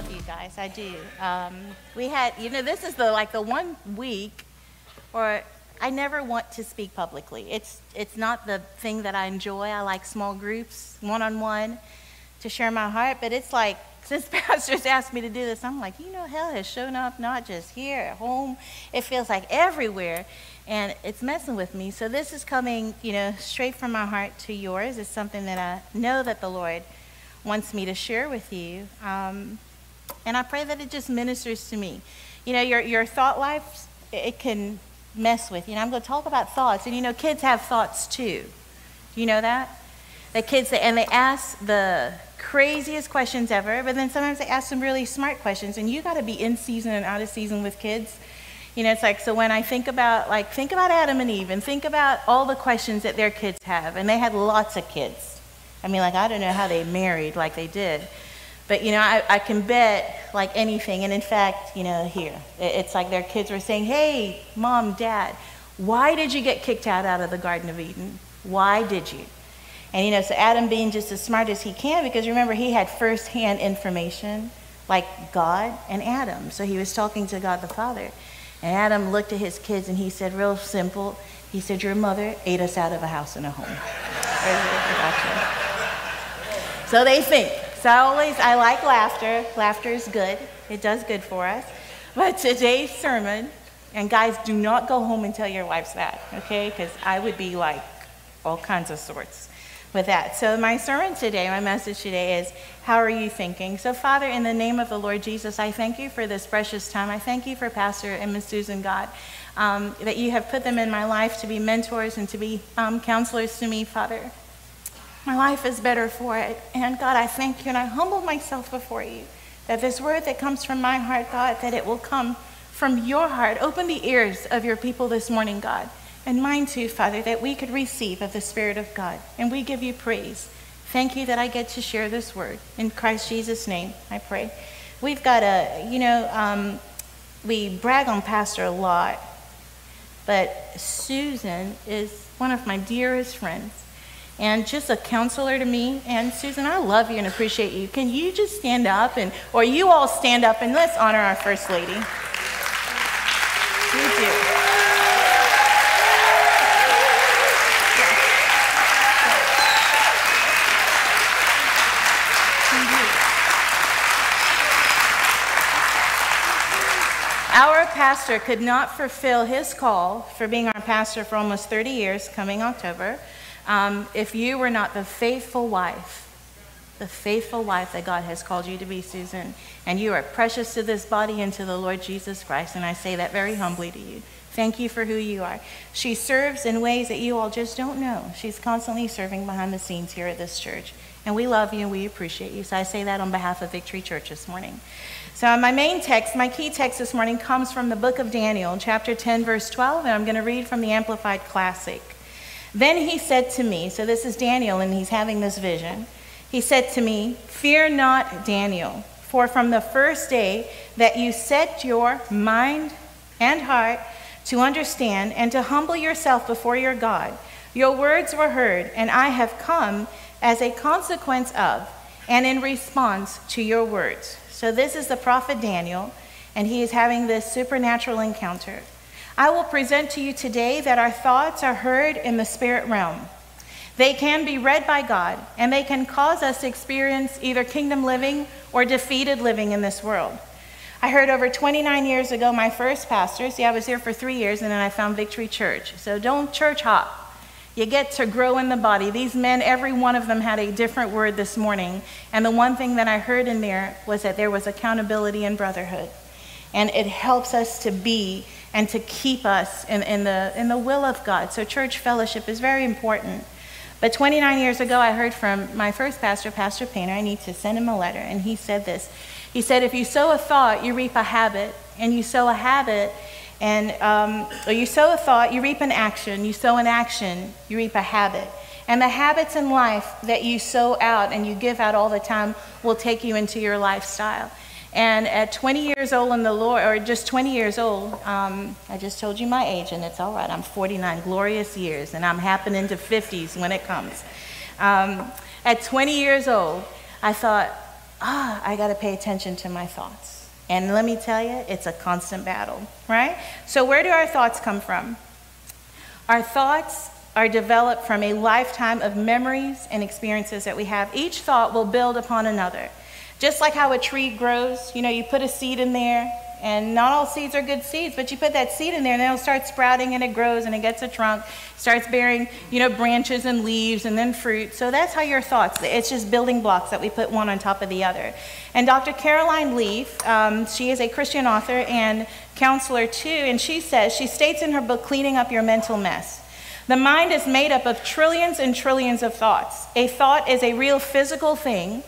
love you guys. I do. We had, this is the 1 week, or I never want to speak publicly. It's not the thing that I enjoy. I like small groups, one-on-one, to share my heart. But it's like, since pastors asked me to do this, I'm like, hell has shown up not just here at home. It feels like everywhere, and it's messing with me. So this is coming, straight from my heart to yours. It's something that I know that the Lord wants me to share with you. And I pray that it just ministers to me. Your thought life, it can mess with you. I'm going to talk about thoughts. And kids have thoughts too. Do you know that? The kids, they ask the craziest questions ever, but then sometimes they ask some really smart questions. And you got to be in season and out of season with kids. It's like, so when I think about Adam and Eve, and think about all the questions that their kids have. And they had lots of kids. I don't know how they married like they did. But, I can bet like anything. And in fact, here, it's like their kids were saying, hey, Mom, Dad, why did you get kicked out of the Garden of Eden? Why did you? And, so Adam being just as smart as he can, because remember, he had firsthand information like God and Adam. So he was talking to God the Father. And Adam looked at his kids and he said, real simple, he said, your mother ate us out of a house and a home. So they think. So I like laughter. Laughter is good. It does good for us. But today's sermon, and guys, do not go home and tell your wives that, okay? Because I would be like all kinds of sorts with that. So my sermon today, my message today is, how are you thinking? So Father, in the name of the Lord Jesus, I thank you for this precious time. I thank you for Pastor and Miss Susan, God, that you have put them in my life to be mentors and to be counselors to me, Father. My life is better for it. And God, I thank you and I humble myself before you that this word that comes from my heart, God, that it will come from your heart. Open the ears of your people this morning, God, and mine too, Father, that we could receive of the Spirit of God. And we give you praise. Thank you that I get to share this word. In Christ Jesus' name, I pray. We've got we brag on Pastor a lot, but Susan is one of my dearest friends. And just a counselor to me. And Susan, I love you and appreciate you. Can you just stand up, or you all stand up, and let's honor our First Lady. You do. Our pastor could not fulfill his call for being our pastor for almost 30 years, coming October, if you were not the faithful wife that God has called you to be, Susan. And you are precious to this body and to the Lord Jesus Christ. And I say that very humbly to you. Thank you for who you are. She serves in ways that you all just don't know. She's constantly serving behind the scenes here at this church. And we love you and we appreciate you. So I say that on behalf of Victory Church this morning. So my key text this morning comes from the book of Daniel, chapter 10, verse 12. And I'm going to read from the Amplified Classic. Then he said to me, so this is Daniel and he's having this vision. He said to me, fear not, Daniel, for from the first day that you set your mind and heart to understand and to humble yourself before your God, your words were heard, and I have come as a consequence of and in response to your words. So this is the prophet Daniel, and he is having this supernatural encounter. I will present to you today that our thoughts are heard in the spirit realm. They can be read by God, and they can cause us to experience either kingdom living or defeated living in this world. I heard over 29 years ago, my first pastor, I was here for 3 years, and then I found Victory Church. So don't church hop. You get to grow in the body. These men, every one of them had a different word this morning. And the one thing that I heard in there was that there was accountability and brotherhood. And it helps us to be and to keep us in the will of God. So church fellowship is very important. But 29 years ago, I heard from my first pastor, Pastor Painter. I need to send him a letter. And he said this. He said, if you sow a thought, you reap a habit. And you sow a habit, or you sow a thought, you reap an action. You sow an action, you reap a habit. And the habits in life that you sow out and you give out all the time will take you into your lifestyle. And at 20 years old in the Lord, or just 20 years old, I just told you my age, and it's all right. I'm 49 glorious years, and I'm happening to 50s when it comes. At 20 years old, I thought, I got to pay attention to my thoughts. And let me tell you, it's a constant battle, right? So where do our thoughts come from? Our thoughts are developed from a lifetime of memories and experiences that we have. Each thought will build upon another. Just like how a tree grows, you put a seed in there, and not all seeds are good seeds, but you put that seed in there and it'll start sprouting and it grows and it gets a trunk, starts bearing, branches and leaves and then fruit. So that's how your thoughts, it's just building blocks that we put one on top of the other. And Dr. Caroline Leaf, she is a Christian author and counselor too, and she states in her book, Cleaning Up Your Mental Mess, the mind is made up of trillions and trillions of thoughts. A thought is a real physical thing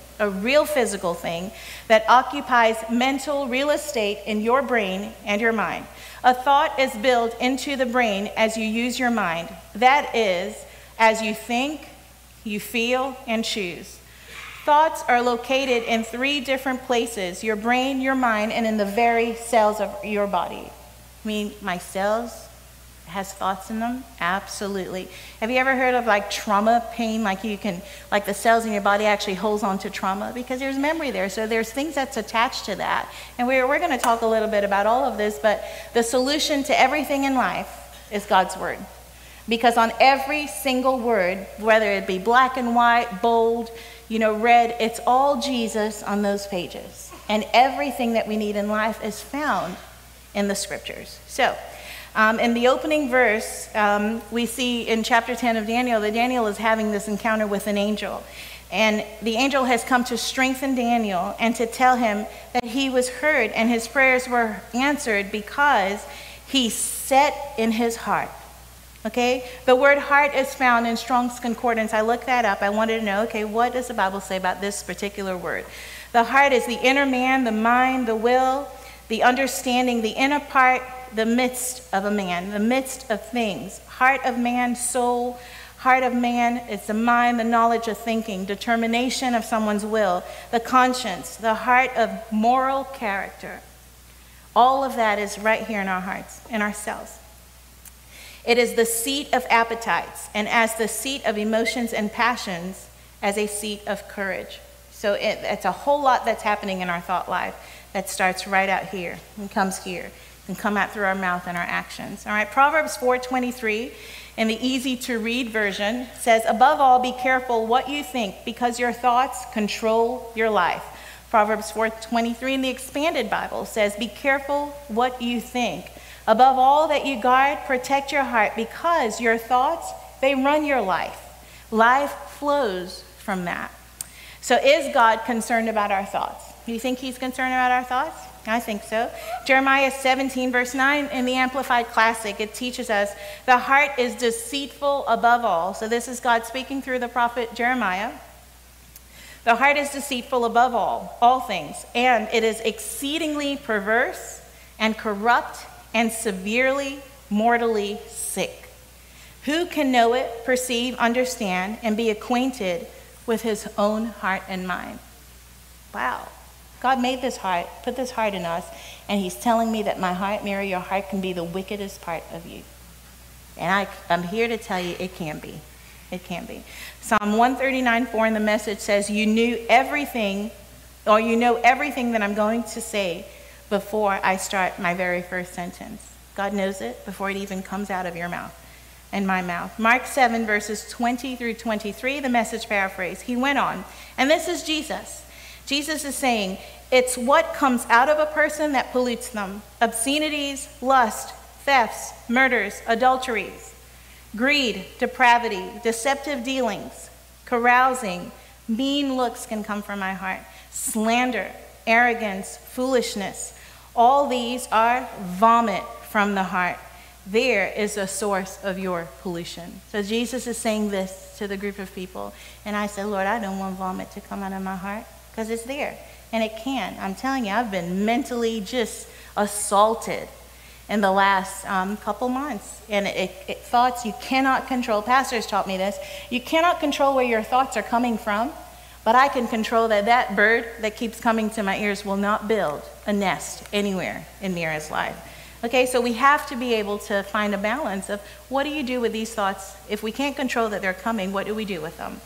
that occupies mental real estate in your brain and your mind. A thought is built into the brain as you use your mind. That is, as you think, you feel, and choose. Thoughts are located in 3 different places: your brain, your mind, and in the very cells of your body. My cells has thoughts in them? Absolutely. Have you ever heard of trauma pain? Like the cells in your body actually holds on to trauma because there's memory there. So there's things that's attached to that. And we're going to talk a little bit about all of this, but the solution to everything in life is God's word. Because on every single word, whether it be black and white, bold, red, it's all Jesus on those pages. And everything that we need in life is found in the scriptures. So, in the opening verse, we see in chapter 10 of Daniel that Daniel is having this encounter with an angel. And the angel has come to strengthen Daniel and to tell him that he was heard and his prayers were answered because he set in his heart. Okay? The word heart is found in Strong's Concordance. I looked that up. I wanted to know, what does the Bible say about this particular word? The heart is the inner man, the mind, the will, the understanding, the inner part, the midst of a man, the midst of things. Heart of man, soul. Heart of man is the mind, the knowledge of thinking, determination of someone's will, the conscience, the heart of moral character. All of that is right here in our hearts, in our cells. It is the seat of appetites, and as the seat of emotions and passions, as a seat of courage. So it's a whole lot that's happening in our thought life that starts right out here and comes here and come out through our mouth and our actions. All right, Proverbs 4:23 in the easy-to-read version says, above all, be careful what you think, because your thoughts control your life. Proverbs 4:23 in the Expanded Bible says, be careful what you think. Above all that you guard, protect your heart, because your thoughts, they run your life. Life flows from that. So is God concerned about our thoughts? Do you think he's concerned about our thoughts? I think so. Jeremiah 17, verse 9 in the Amplified Classic, it teaches us the heart is deceitful above all. So this is God speaking through the prophet Jeremiah. The heart is deceitful above all things, and it is exceedingly perverse and corrupt and severely, mortally sick. Who can know it, perceive, understand, and be acquainted with his own heart and mind? Wow. God made this heart, put this heart in us, and he's telling me that my heart, Mary, your heart can be the wickedest part of you. And I'm here to tell you it can be. It can be. Psalm 139:4 in the Message says, you know everything that I'm going to say before I start my very first sentence. God knows it before it even comes out of your mouth and my mouth. Mark 7, verses 20 through 23, the Message paraphrase. He went on, and this is Jesus. Jesus is saying, it's what comes out of a person that pollutes them. Obscenities, lust, thefts, murders, adulteries, greed, depravity, deceptive dealings, carousing, mean looks can come from my heart, slander, arrogance, foolishness. All these are vomit from the heart. There is a source of your pollution. So Jesus is saying this to the group of people. And I said, Lord, I don't want vomit to come out of my heart. Because it's there, and it can. I'm telling you, I've been mentally just assaulted in the last couple months. And thoughts you cannot control. Pastors taught me this. You cannot control where your thoughts are coming from, but I can control that bird that keeps coming to my ears will not build a nest anywhere in Mira's life. Okay, so we have to be able to find a balance of what do you do with these thoughts? If we can't control that they're coming, what do we do with them?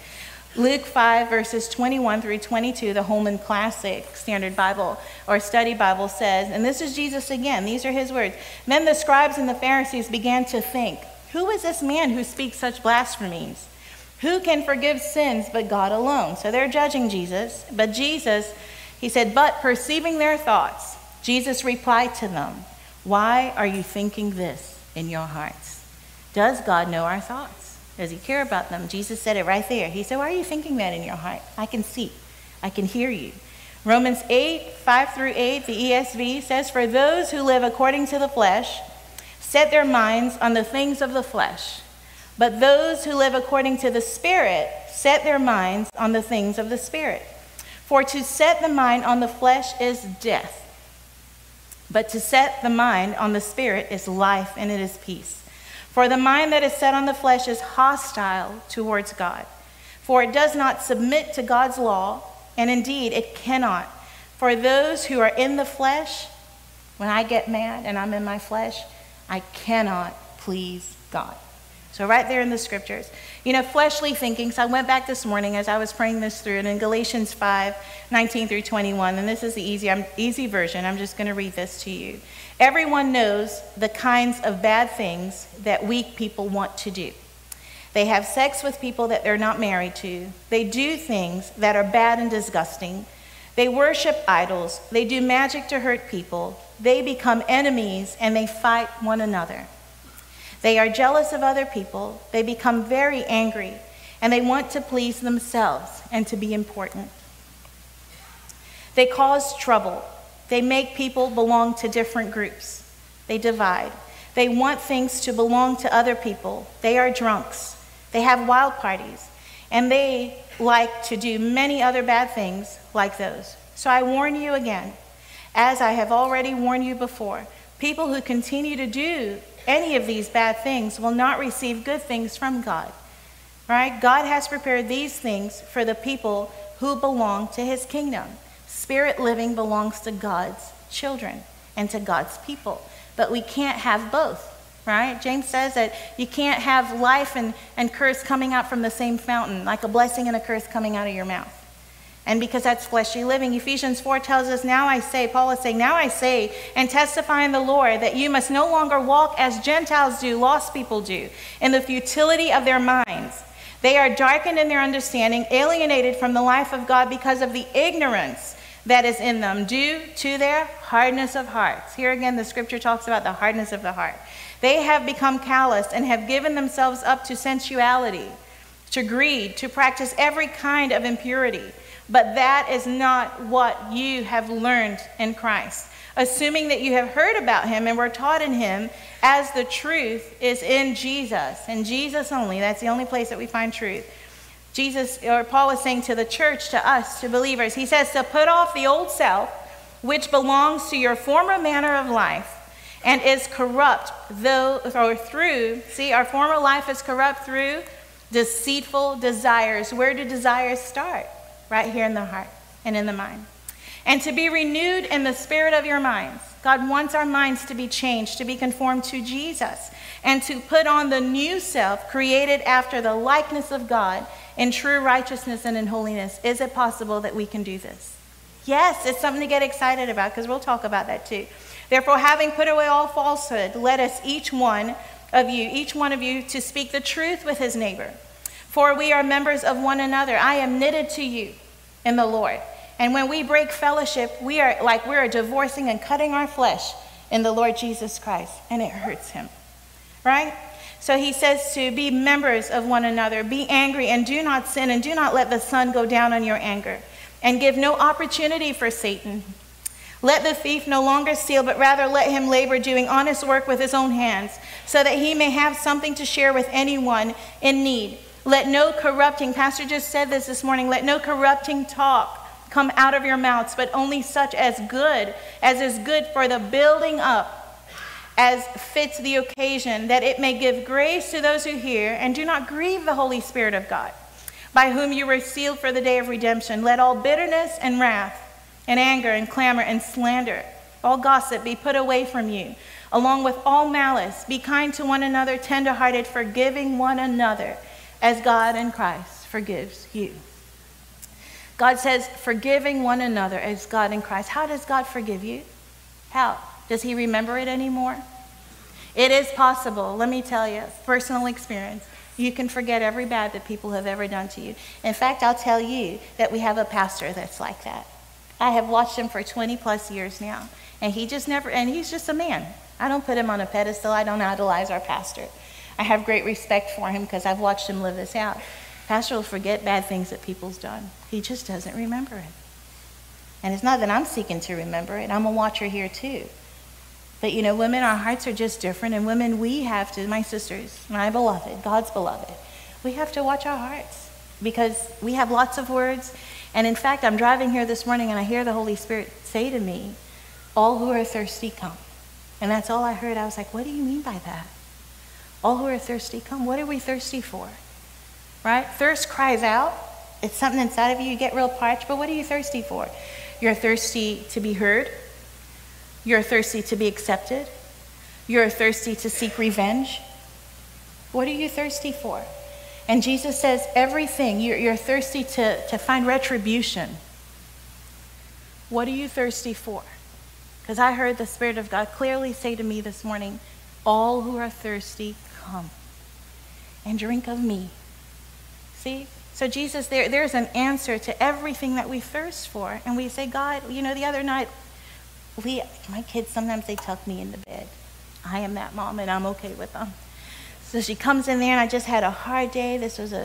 Luke 5, verses 21 through 22, the Holman Classic Standard Bible or Study Bible says, and this is Jesus again, these are his words. Then the scribes and the Pharisees began to think, who is this man who speaks such blasphemies? Who can forgive sins but God alone? So they're judging Jesus. But Jesus, he said, but perceiving their thoughts, Jesus replied to them, why are you thinking this in your hearts? Does God know our thoughts? Does he care about them? Jesus said it right there. He said, why are you thinking that in your heart? I can see. I can hear you. Romans 8, 5 through 8, the ESV says, for those who live according to the flesh set their minds on the things of the flesh. But those who live according to the Spirit set their minds on the things of the Spirit. For to set the mind on the flesh is death, but to set the mind on the Spirit is life, and it is peace. For the mind that is set on the flesh is hostile towards God, for it does not submit to God's law, and indeed it cannot. For those who are in the flesh, when I get mad and I'm in my flesh, I cannot please God. So right there in the scriptures. You know, fleshly thinking. So I went back this morning as I was praying this through, and in Galatians 5, 19 through 21, and this is the easy version. I'm just going to read this to you. Everyone knows the kinds of bad things that weak people want to do. They have sex with people that they're not married to. They do things that are bad and disgusting. They worship idols. They do magic to hurt people. They become enemies and they fight one another. They are jealous of other people. They become very angry and they want to please themselves and to be important. They cause trouble. They make people belong to different groups. They divide. They want things to belong to other people. They are drunks. They have wild parties. And they like to do many other bad things like those. So I warn you again, as I have already warned you before, people who continue to do any of these bad things will not receive good things from God. Right? God has prepared these things for the people who belong to his kingdom. Spirit living belongs to God's children and to God's people. But we can't have both. Right? James says that you can't have life and curse coming out from the same fountain, like a blessing and a curse coming out of your mouth. And because that's fleshly living, Ephesians 4 tells us, now I say, Paul is saying, now I say and testify in the Lord that you must no longer walk as Gentiles do, lost people do, in the futility of their minds. They are darkened in their understanding, alienated from the life of God because of the ignorance that is in them due to their hardness of hearts. Here again, the scripture talks about the hardness of the heart. They have become calloused and have given themselves up to sensuality, to greed, to practice every kind of impurity. But that is not what you have learned in Christ. Assuming that you have heard about him and were taught in him, as the truth is in Jesus, and Jesus only. That's the only place that we find truth. Jesus, or Paul is saying to the church, to us, to believers, he says to put off the old self, which belongs to your former manner of life, and is corrupt our former life is corrupt through deceitful desires. Where do desires start? Right here in the heart and in the mind. And to be renewed in the spirit of your minds. God wants our minds to be changed, to be conformed to Jesus, and to put on the new self created after the likeness of God in true righteousness and in holiness. Is it possible that we can do this? Yes, it's something to get excited about, because we'll talk about that too. Therefore, having put away all falsehood, let us each one of you to speak the truth with his neighbor. For we are members of one another. I am knitted to you in the Lord. And when we break fellowship, we are divorcing and cutting our flesh in the Lord Jesus Christ. And it hurts him. Right? So he says to be members of one another. Be angry and do not sin, and do not let the sun go down on your anger. And give no opportunity for Satan. Let the thief no longer steal, but rather let him labor, doing honest work with his own hands, so that he may have something to share with anyone in need. Let no corrupting, Pastor just said this morning, let no corrupting talk come out of your mouths, but only such as is good for the building up, as fits the occasion, that it may give grace to those who hear, and do not grieve the Holy Spirit of God, by whom you were sealed for the day of redemption. Let all bitterness and wrath and anger and clamor and slander, all gossip be put away from you, along with all malice. Be kind to one another, tenderhearted, forgiving one another, as God in Christ forgives you. God says, forgiving one another as God in Christ. How does God forgive you? How? Does he remember it anymore? It is possible. Let me tell you, personal experience. You can forget every bad that people have ever done to you. In fact, I'll tell you that we have a pastor that's like that. I have watched him for 20 plus years now. And he's just a man. I don't put him on a pedestal. I don't idolize our pastor. I have great respect for him because I've watched him live this out. Pastor will forget bad things that people's done. He just doesn't remember it. And it's not that I'm seeking to remember it. I'm a watcher here too. But you know, women, our hearts are just different. And women, we have to, my sisters, my beloved, God's beloved, we have to watch our hearts because we have lots of words. And in fact, I'm driving here this morning and I hear the Holy Spirit say to me, all who are thirsty, come. And that's all I heard. I was like, what do you mean by that? All who are thirsty, come. What are we thirsty for? Right? Thirst cries out. It's something inside of you. You get real parched. But what are you thirsty for? You're thirsty to be heard. You're thirsty to be accepted. You're thirsty to seek revenge. What are you thirsty for? And Jesus says everything. You're thirsty to find retribution. What are you thirsty for? Because I heard the Spirit of God clearly say to me this morning, all who are thirsty, come and drink of me. See? So Jesus, there's an answer to everything that we thirst for. And we say, God, you know, the other night, my kids, sometimes they tuck me into bed. I am that mom and I'm okay with them. So she comes in there and I just had a hard day. This was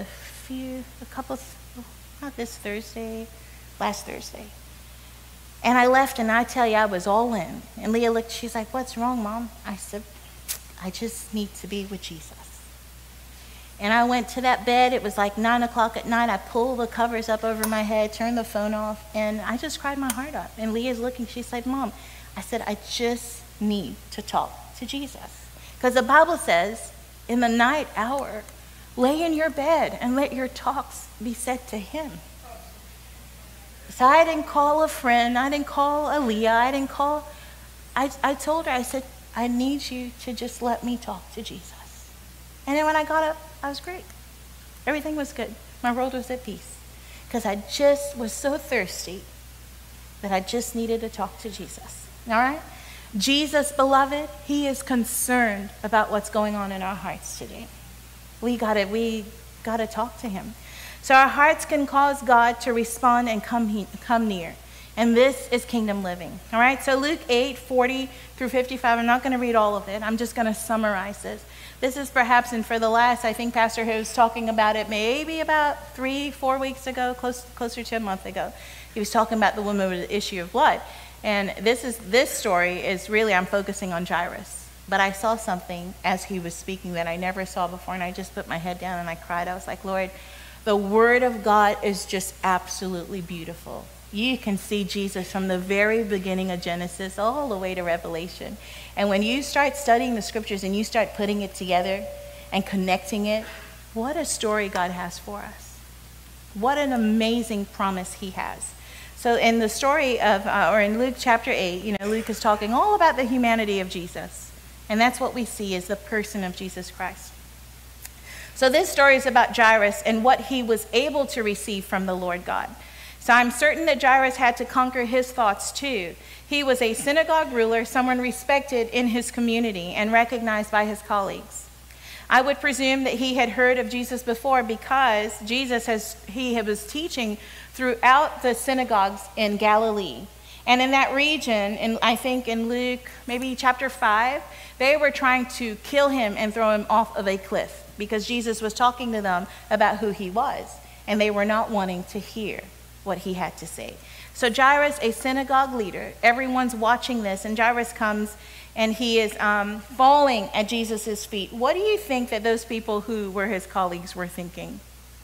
not this Thursday, last Thursday. And I left and I tell you, I was all in. And Leah looked, she's like, what's wrong, Mom? I said, I just need to be with Jesus. And I went to that bed. It was like 9 o'clock at night. I pulled the covers up over my head, turned the phone off, and I just cried my heart out. And Leah's looking. She said, Mom, I said, I just need to talk to Jesus. Because the Bible says, in the night hour, lay in your bed and let your talks be said to him. So I didn't call a friend. I didn't call Aaliyah. I told her, I said, I need you to just let me talk to Jesus. And then when I got up, I was great. Everything was good. My world was at peace. Because I just was so thirsty that I just needed to talk to Jesus. All right? Jesus, beloved, he is concerned about what's going on in our hearts today. We gotta talk to him. So our hearts can cause God to respond and come near. And this is kingdom living. All right? So Luke 8:40 through 55, I'm not going to read all of it. I'm just going to summarize this. This is perhaps, and for the last, I think Pastor was talking about it maybe about 3-4 weeks ago, closer to a month ago. He was talking about the woman with the issue of blood. And this story is really, I'm focusing on Jairus. But I saw something as he was speaking that I never saw before, and I just put my head down and I cried. I was like, Lord, the word of God is just absolutely beautiful. You can see Jesus from the very beginning of Genesis all the way to Revelation. And when you start studying the scriptures and you start putting it together and connecting it, what a story God has for us. What an amazing promise he has. So in the story of, or in Luke chapter 8, Luke is talking all about the humanity of Jesus. And that's what we see is the person of Jesus Christ. So this story is about Jairus and what he was able to receive from the Lord God. So I'm certain that Jairus had to conquer his thoughts too. He was a synagogue ruler, someone respected in his community and recognized by his colleagues. I would presume that he had heard of Jesus before because he was teaching throughout the synagogues in Galilee. And in that region, I think in Luke, maybe chapter 5, they were trying to kill him and throw him off of a cliff because Jesus was talking to them about who he was, and they were not wanting to hear what he had to say. So Jairus, a synagogue leader, everyone's watching this, and Jairus comes and he is falling at Jesus' feet. What do you think that those people who were his colleagues were thinking?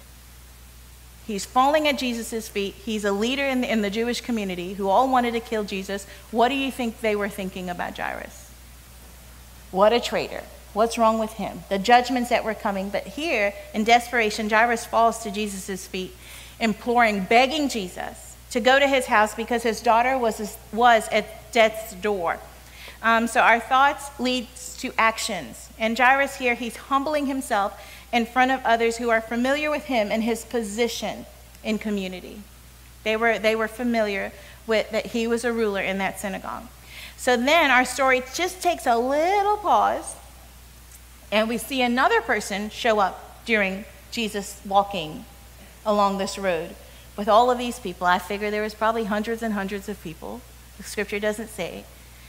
He's falling at Jesus' feet. He's a leader in the Jewish community who all wanted to kill Jesus. What do you think they were thinking about Jairus? What a traitor. What's wrong with him? The judgments that were coming. But here, in desperation, Jairus falls to Jesus' feet, imploring, begging Jesus to go to his house because his daughter was at death's door. So our thoughts leads to actions. And Jairus here, he's humbling himself in front of others who are familiar with him and his position in community. They were familiar with that he was a ruler in that synagogue. So then our story just takes a little pause, and we see another person show up during Jesus walking along this road with all of these people. I figure there was probably hundreds and hundreds of people. The scripture doesn't say,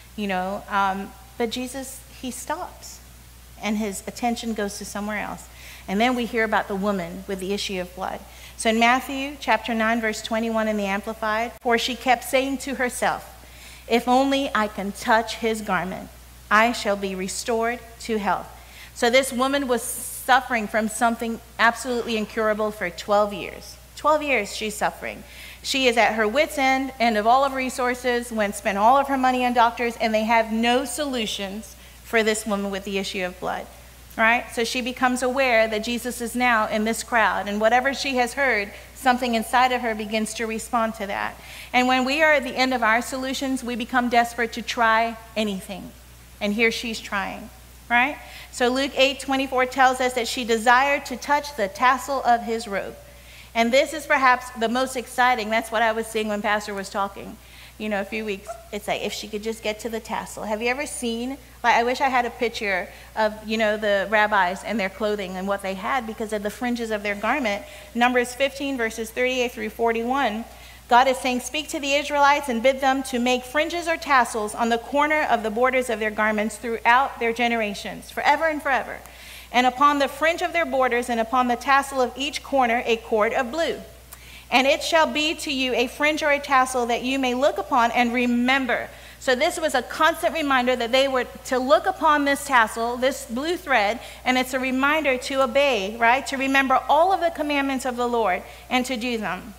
but Jesus, he stops, and his attention goes to somewhere else. And then we hear about the woman with the issue of blood. So in Matthew chapter 9, verse 21 in the Amplified, for she kept saying to herself, if only I can touch his garment, I shall be restored to health. So this woman was suffering from something absolutely incurable for 12 years. 12 years she's suffering. She is at her wit's end of all of resources, spent all of her money on doctors, and they have no solutions for this woman with the issue of blood. Right? So she becomes aware that Jesus is now in this crowd, and whatever she has heard, something inside of her begins to respond to that. And when we are at the end of our solutions, we become desperate to try anything. And here she's trying, right? So Luke 8:24 tells us that she desired to touch the tassel of his robe. And this is perhaps the most exciting. That's what I was seeing when Pastor was talking. A few weeks, it's like if she could just get to the tassel. Have you ever seen, I wish I had a picture of, the rabbis and their clothing and what they had because of the fringes of their garment. Numbers 15, verses 38 through 41, God is saying, speak to the Israelites and bid them to make fringes or tassels on the corner of the borders of their garments throughout their generations, forever and forever. And upon the fringe of their borders and upon the tassel of each corner, a cord of blue. And it shall be to you a fringe or a tassel that you may look upon and remember. So this was a constant reminder that they were to look upon this tassel, this blue thread, and it's a reminder to obey, right? To remember all of the commandments of the Lord and to do them.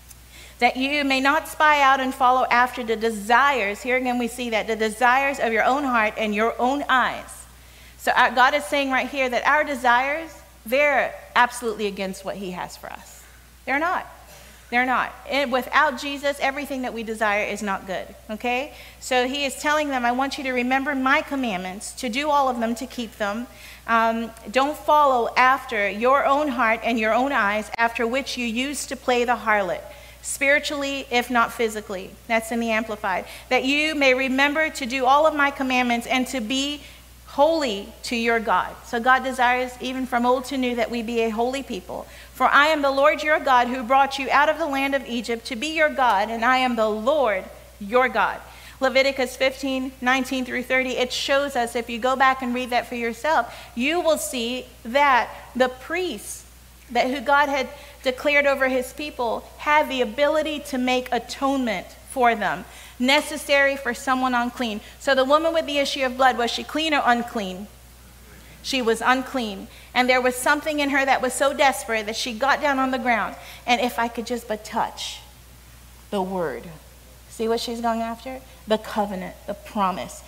That you may not spy out and follow after the desires. Here again we see that the desires of your own heart and your own eyes. So God is saying right here that our desires, they're absolutely against what he has for us. They're not. They're not. And without Jesus, everything that we desire is not good, okay? So he is telling them, I want you to remember my commandments, to do all of them, to keep them. Don't follow after your own heart and your own eyes, after which you used to play the harlot, spiritually, if not physically. That's in the Amplified. That you may remember to do all of my commandments and to be holy to your God. So God desires, even from old to new, that we be a holy people. For I am the Lord your God who brought you out of the land of Egypt to be your God, and I am the Lord your God. Leviticus 15, 19 through 30, it shows us, if you go back and read that for yourself, you will see that the priests who God had declared over his people had the ability to make atonement for them, necessary for someone unclean. So the woman with the issue of blood, was she clean or unclean? She was unclean. And there was something in her that was so desperate that she got down on the ground. And if I could just but touch the word. See what she's going after? The covenant, the promise.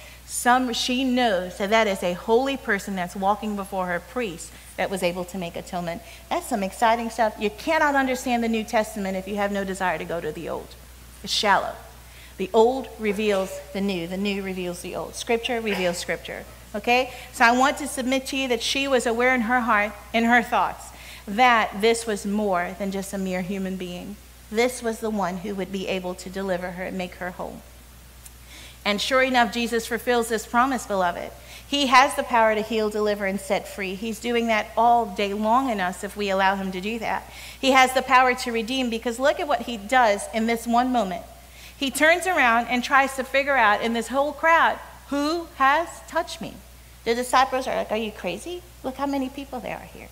She knows that is a holy person that's walking before her priest that was able to make atonement. That's some exciting stuff. You cannot understand the New Testament if you have no desire to go to the Old. It's shallow. The old reveals the new reveals the old. Scripture reveals scripture. Okay? So I want to submit to you that she was aware in her heart, in her thoughts, that this was more than just a mere human being. This was the one who would be able to deliver her and make her whole. And sure enough, Jesus fulfills this promise, beloved. He has the power to heal, deliver, and set free. He's doing that all day long in us if we allow him to do that. He has the power to redeem, because look at what he does in this one moment. He turns around and tries to figure out in this whole crowd, who has touched me? The disciples are like, are you crazy? Look how many people there are here.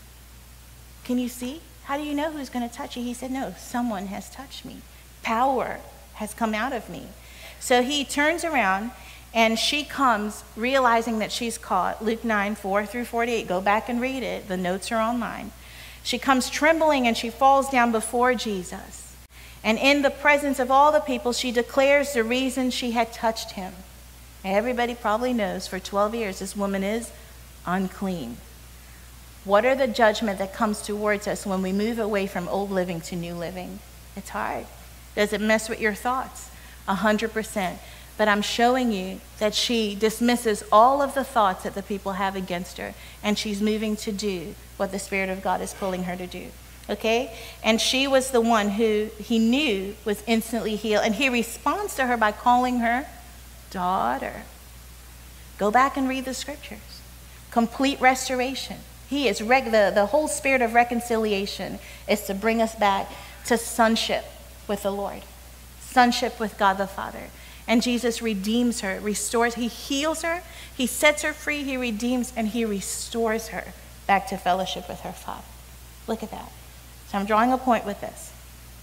Can you see? How do you know who's going to touch you? He said, no, someone has touched me. Power has come out of me. So he turns around and she comes realizing that she's caught. Luke 9, 4 through 48. Go back and read it. The notes are online. She comes trembling and she falls down before Jesus. And in the presence of all the people, she declares the reason she had touched him. Everybody probably knows for 12 years this woman is unclean. What are the judgment that comes towards us when we move away from old living to new living? It's hard. Does it mess with your thoughts? 100%. but I'm showing you that she dismisses all of the thoughts that the people have against her, and she's moving to do what the Spirit of God is pulling her to do. Okay? And she was the one who he knew was instantly healed, and he responds to her by calling her daughter. Go back and read the scriptures. Complete restoration. He is the whole spirit of reconciliation is to bring us back to sonship with the Lord, sonship with God the Father. And Jesus redeems her, restores, he heals her, he sets her free, he redeems, and he restores her back to fellowship with her Father. Look at that. So I'm drawing a point with this.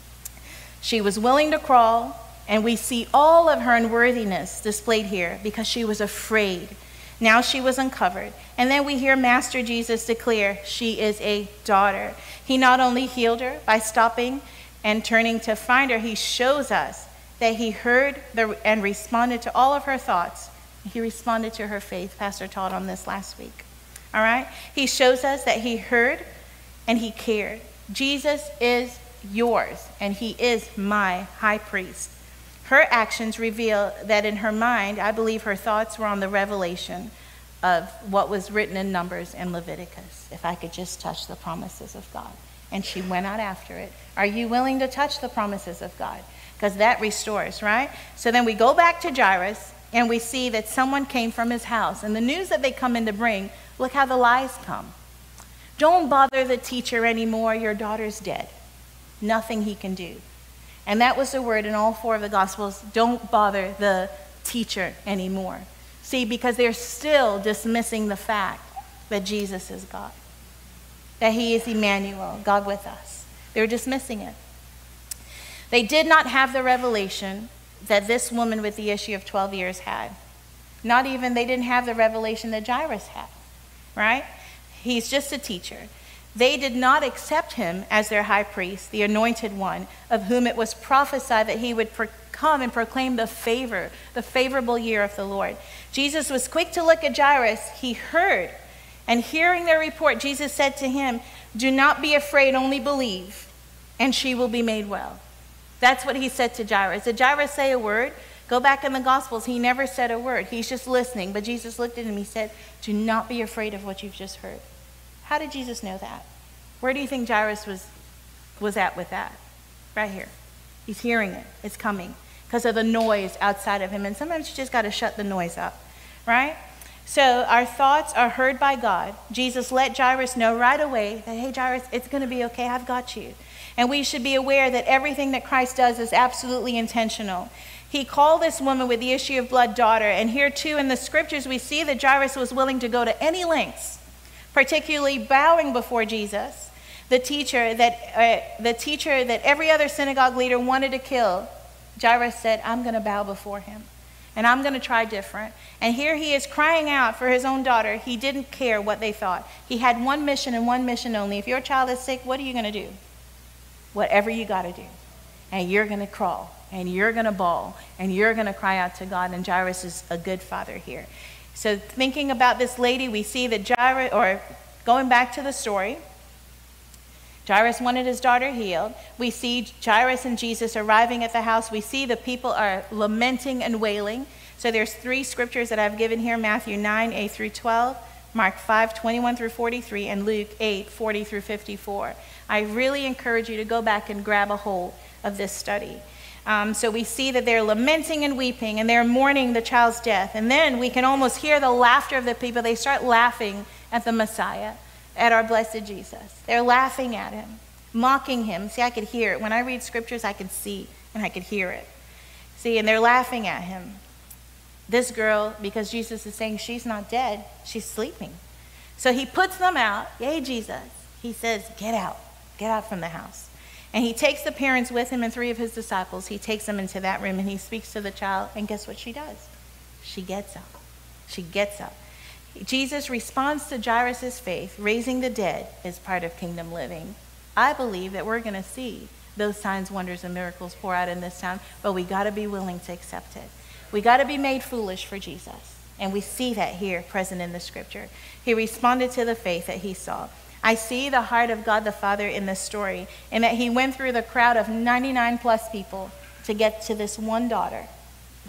She was willing to crawl, and we see all of her unworthiness displayed here because she was afraid. Now she was uncovered. And then we hear Master Jesus declare she is a daughter. He not only healed her by stopping and turning to find her, he shows us that he heard and responded to all of her thoughts. He responded to her faith. Pastor taught on this last week. All right? He shows us that he heard and he cared. Jesus is yours, and he is my high priest. Her actions reveal that in her mind, I believe her thoughts were on the revelation of what was written in Numbers and Leviticus. If I could just touch the promises of God. And she went out after it. Are you willing to touch the promises of God? Because that restores, right? So then we go back to Jairus, and we see that someone came from his house. And the news that they come in to bring, look how the lies come. Don't bother the teacher anymore. Your daughter's dead. Nothing he can do. And that was the word in all 4 of the Gospels. Don't bother the teacher anymore. See, because they're still dismissing the fact that Jesus is God. That he is Emmanuel, God with us. They're dismissing it. They did not have the revelation that this woman with the issue of 12 years had. Not even, they didn't have the revelation that Jairus had, right? He's just a teacher. They did not accept him as their high priest, the anointed one, of whom it was prophesied that he would come and proclaim the favorable year of the Lord. Jesus was quick to look at Jairus. He heard, and hearing their report, Jesus said to him, "Do not be afraid, only believe, and she will be made well." That's what he said to Jairus. Did Jairus say a word? Go back in the Gospels. He never said a word. He's just listening. But Jesus looked at him. He said, "Do not be afraid of what you've just heard." How did Jesus know that? Where do you think Jairus was at with that? Right here. He's hearing it. It's coming because of the noise outside of him. And sometimes you just got to shut the noise up, right? So our thoughts are heard by God. Jesus let Jairus know right away that, hey, Jairus, it's going to be okay. I've got you. And we should be aware that everything that Christ does is absolutely intentional. He called this woman with the issue of blood daughter. And here too in the scriptures we see that Jairus was willing to go to any lengths, particularly bowing before Jesus, the teacher that every other synagogue leader wanted to kill. Jairus said, "I'm going to bow before him, and I'm going to try different." And here he is crying out for his own daughter. He didn't care what they thought. He had one mission and one mission only. If your child is sick, what are you going to do? Whatever you got to do. And you're going to crawl, and you're going to bawl, and you're going to cry out to God. And Jairus is a good father here. So thinking about this lady, we see that Jairus, or going back to the story, Jairus wanted his daughter healed. We see Jairus and Jesus arriving at the house. We see the people are lamenting and wailing. So there's 3 scriptures that I've given here, Matthew 9, 8 through 12, Mark 5, 21 through 43, and Luke 8, 40 through 54. I really encourage you to go back and grab a hold of this study. So we see that they're lamenting and weeping, and they're mourning the child's death. And then we can almost hear the laughter of the people. They start laughing at the Messiah, at our blessed Jesus. They're laughing at him, mocking him. See, I could hear it. When I read scriptures, I could see and I could hear it. See, and they're laughing at him. This girl, because Jesus is saying she's not dead, she's sleeping. So he puts them out. Yay, Jesus. He says, get out from the house. And he takes the parents with him and 3 of his disciples. He takes them into that room and he speaks to the child. And guess what she does? She gets up. She gets up. Jesus responds to Jairus' faith. Raising the dead is part of kingdom living. I believe that we're going to see those signs, wonders, and miracles pour out in this town, but we got to be willing to accept it. We got to be made foolish for Jesus. And we see that here present in the scripture. He responded to the faith that he saw. I see the heart of God the Father in this story, in that he went through the crowd of 99 plus people to get to this one daughter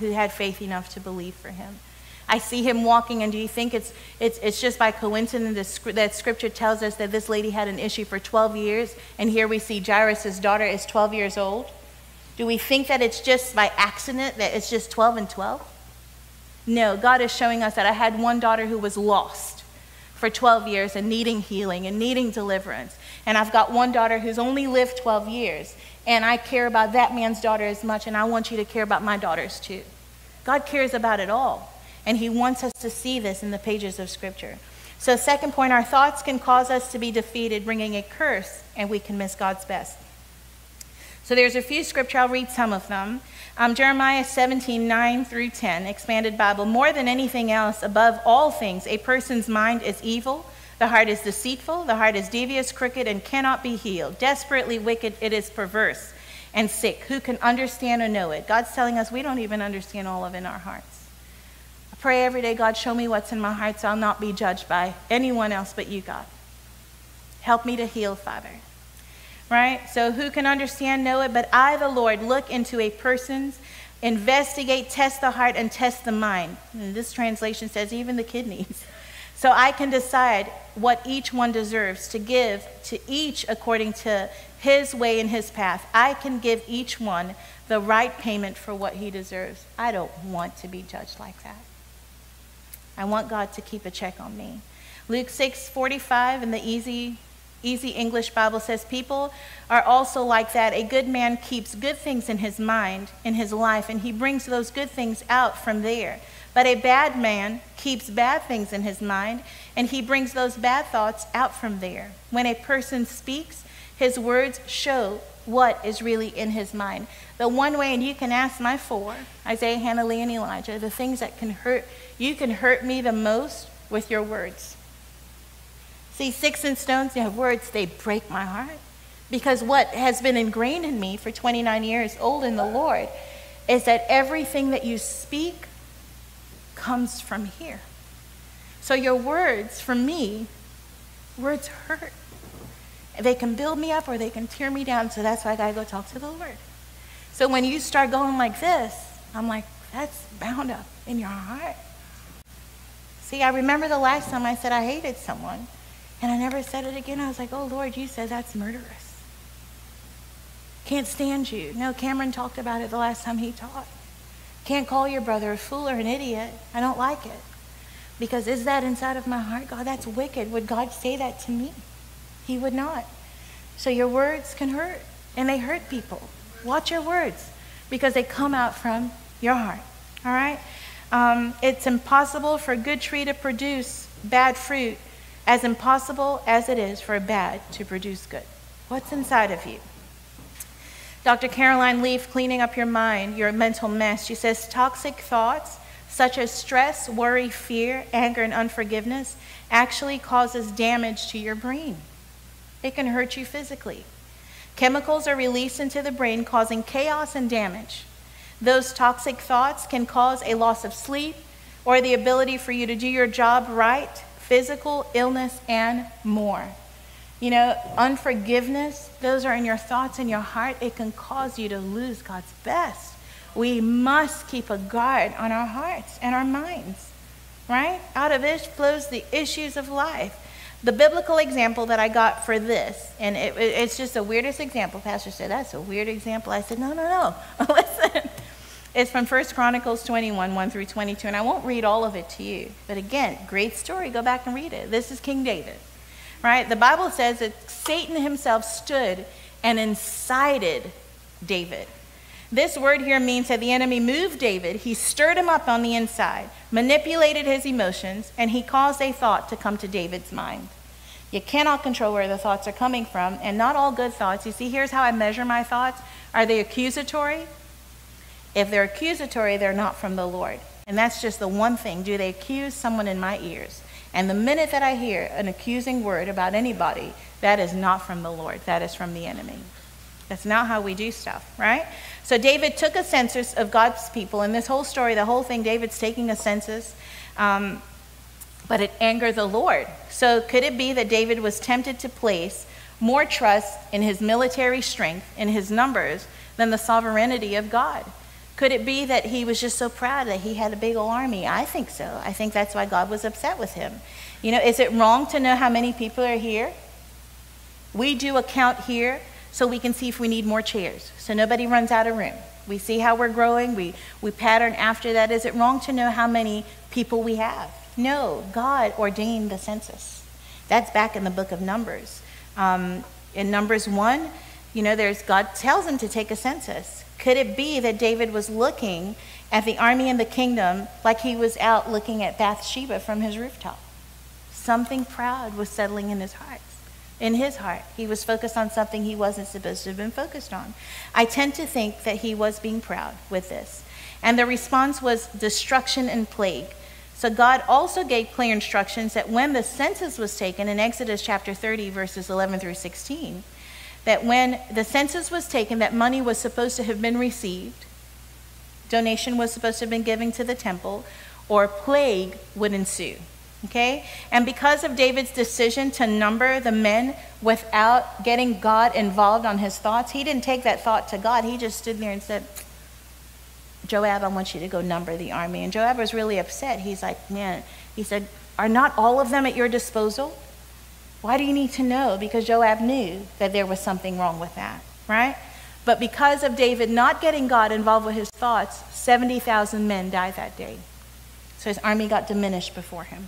who had faith enough to believe for him. I see him walking, and do you think it's just by coincidence that scripture tells us that this lady had an issue for 12 years, and here we see Jairus' daughter is 12 years old? Do we think that it's just by accident that it's just 12 and 12? No, God is showing us that I had one daughter who was lost for 12 years and needing healing and needing deliverance. And I've got one daughter who's only lived 12 years, and I care about that man's daughter as much, and I want you to care about my daughters too. God cares about it all. And he wants us to see this in the pages of Scripture. So second point, our thoughts can cause us to be defeated, bringing a curse, and we can miss God's best. So there's a few scripture, I'll read some of them. Jeremiah 17:9-10, Expanded Bible. More than anything else, above all things, a person's mind is evil. The heart is deceitful. The heart is devious, crooked, and cannot be healed. Desperately wicked, it is perverse and sick. Who can understand or know it? God's telling us we don't even understand all of it in our hearts. Pray every day, God, show me what's in my heart so I'll not be judged by anyone else but you, God. Help me to heal, Father. Right? So who can understand, know it? But I, the Lord, look into a person's, investigate, test the heart, and test the mind. And this translation says even the kidneys. So I can decide what each one deserves, to give to each according to his way and his path. I can give each one the right payment for what he deserves. I don't want to be judged like that. I want God to keep a check on me. Luke 6:45 in the easy English Bible says, people are also like that. A good man keeps good things in his mind, in his life, and he brings those good things out from there. But a bad man keeps bad things in his mind, and he brings those bad thoughts out from there. When a person speaks, his words show what is really in his mind. The one way, and you can ask my four, Isaiah, Hannah, Lee, and Elijah, the things that can hurt, you can hurt me the most with your words. See, sticks and stones, you have words, they break my heart. Because what has been ingrained in me for 29 years old in the Lord is that everything that you speak comes from here. So your words, for me, words hurt. They can build me up or they can tear me down, so that's why I gotta go talk to the Lord. So when you start going like this, I'm like, that's bound up in your heart. See, I remember the last time I said I hated someone, and I never said it again. I was like, oh Lord, you said that's murderous. Can't stand you. No, Cameron talked about it the last time he taught. Can't call your brother a fool or an idiot. I don't like it. Because is that inside of my heart? God, that's wicked. Would God say that to me? He would not. So your words can hurt, and they hurt people. Watch your words, because they come out from your heart. All right? It's impossible for a good tree to produce bad fruit, as impossible as it is for a bad to produce good. What's inside of you? Dr. Caroline Leaf, Cleaning Up Your Mind, Your Mental Mess, she says toxic thoughts such as stress, worry, fear, anger, and unforgiveness actually causes damage to your brain. It can hurt you physically. Chemicals are released into the brain, causing chaos and damage. Those toxic thoughts can cause a loss of sleep or the ability for you to do your job right, physical illness, and more. You know, unforgiveness, those are in your thoughts and your heart. It can cause you to lose God's best. We must keep a guard on our hearts and our minds, right? Out of it flows the issues of life. The biblical example that I got for this, and it's just the weirdest example. Pastor said, that's a weird example. I said, no. Listen. It's from 1 Chronicles 21, 1-22, and I won't read all of it to you. But again, great story. Go back and read it. This is King David, right? The Bible says that Satan himself stood and incited David. This word here means that the enemy moved David. He stirred him up on the inside, manipulated his emotions, and he caused a thought to come to David's mind. You cannot control where the thoughts are coming from, and not all good thoughts. You see, here's how I measure my thoughts. Are they accusatory? If they're accusatory, they're not from the Lord. And that's just the one thing. Do they accuse someone in my ears? And the minute that I hear an accusing word about anybody, that is not from the Lord. That is from the enemy. That's not how we do stuff, right? So David took a census of God's people. In this whole story, the whole thing, David's taking a census, but it angered the Lord. So could it be that David was tempted to place more trust in his military strength, in his numbers, than the sovereignty of God? Could it be that he was just so proud that he had a big old army? I think so. I think that's why God was upset with him. You know, is it wrong to know how many people are here? We do a count here so we can see if we need more chairs, so nobody runs out of room. We see how we're growing. We pattern after that. Is it wrong to know how many people we have? No, God ordained the census. That's back in the book of Numbers. In Numbers 1, you know, God tells him to take a census. Could it be that David was looking at the army and the kingdom like he was out looking at Bathsheba from his rooftop? Something proud was settling in his heart. In his heart, he was focused on something he wasn't supposed to have been focused on. I tend to think that he was being proud with this. And the response was destruction and plague. So God also gave clear instructions that when the census was taken in Exodus chapter 30, verses 11 through 16, that when the census was taken, that money was supposed to have been received, donation was supposed to have been given to the temple, or plague would ensue. Okay? And because of David's decision to number the men without getting God involved on his thoughts, he didn't take that thought to God. He just stood there and said, Joab, I want you to go number the army. And Joab was really upset. He's like, man, he said, are not all of them at your disposal? Why do you need to know? Because Joab knew that there was something wrong with that, right? But because of David not getting God involved with his thoughts, 70,000 men died that day. So his army got diminished before him.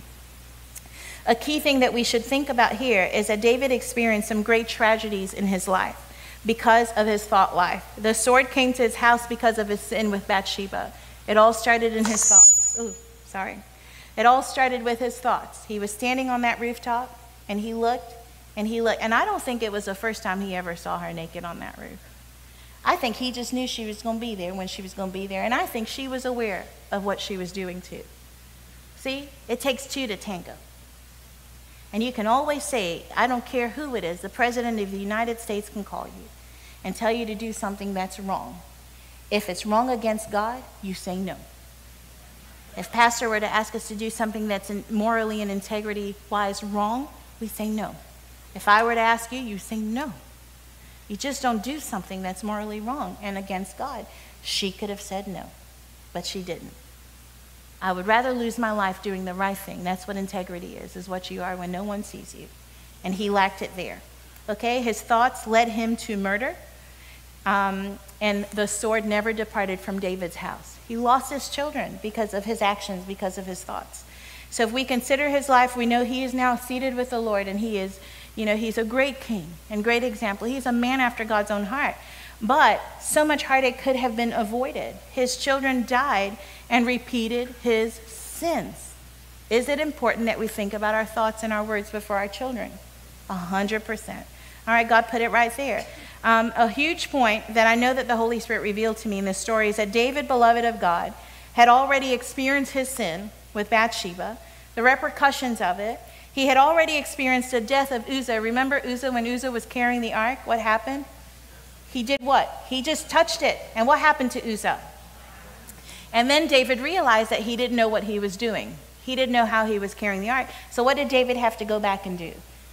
A key thing that we should think about here is that David experienced some great tragedies in his life because of his thought life. The sword came to his house because of his sin with Bathsheba. It all started in his thoughts. Oh, sorry. It all started with his thoughts. He was standing on that rooftop, and he looked, and he looked. And I don't think it was the first time he ever saw her naked on that roof. I think he just knew she was going to be there when she was going to be there. And I think she was aware of what she was doing too. See, it takes two to tango. And you can always say, I don't care who it is, the President of the United States can call you and tell you to do something that's wrong. If it's wrong against God, you say no. If Pastor were to ask us to do something that's morally and integrity-wise wrong, we say no. If I were to ask you, you say no. You just don't do something that's morally wrong and against God. She could have said no, but she didn't. I would rather lose my life doing the right thing. That's what integrity is what you are when no one sees you. And he lacked it there. Okay, his thoughts led him to murder. And the sword never departed from David's house. He lost his children because of his actions, because of his thoughts. So if we consider his life, we know he is now seated with the Lord, and he is, you know, he's a great king and great example. He's a man after God's own heart. But so much heartache could have been avoided. His children died and repeated his sins. Is it important that we think about our thoughts and our words before our children? 100%. All right, God put it right there. A huge point that I know that the Holy Spirit revealed to me in this story is that David, beloved of God, had already experienced his sin with Bathsheba, the repercussions of it. He had already experienced the death of Uzzah. Remember Uzzah, when Uzzah was carrying the ark? What happened? He did what? He just touched it. And what happened to Uzzah? And then David realized that he didn't know what he was doing. He didn't know how he was carrying the ark. So what did David have to go back and do?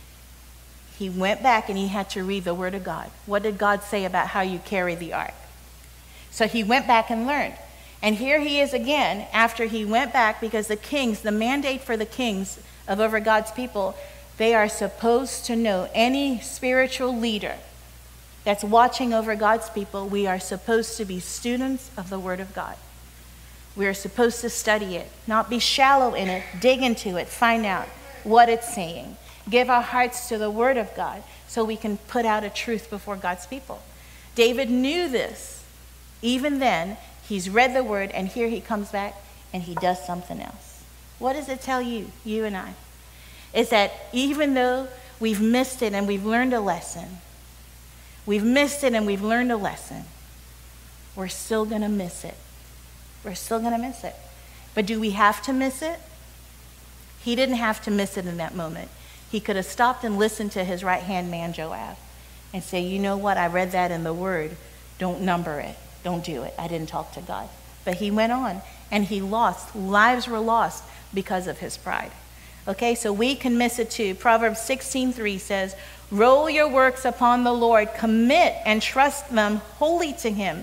He went back and he had to read the word of God. What did God say about how you carry the ark? So he went back and learned. And here he is again after he went back, because the kings, the mandate for the kings of over God's people, they are supposed to know. Any spiritual leader that's watching over God's people, we are supposed to be students of the Word of God. We are supposed to study it, not be shallow in it, dig into it, find out what it's saying. Give our hearts to the Word of God so we can put out a truth before God's people. David knew this. Even then, he's read the Word, and here he comes back and he does something else. What does it tell you, you and I? Is that even though we've missed it and we've learned a lesson, we've learned a lesson, we're still going to miss it. We're still going to miss it. But do we have to miss it? He didn't have to miss it in that moment. He could have stopped and listened to his right-hand man, Joab, and say, you know what, I read that in the Word. Don't number it. Don't do it. I didn't talk to God. But he went on, and he lost. Lives were lost because of his pride. Okay, so we can miss it too. Proverbs 16:3 says, roll your works upon the Lord, commit and trust them wholly to him.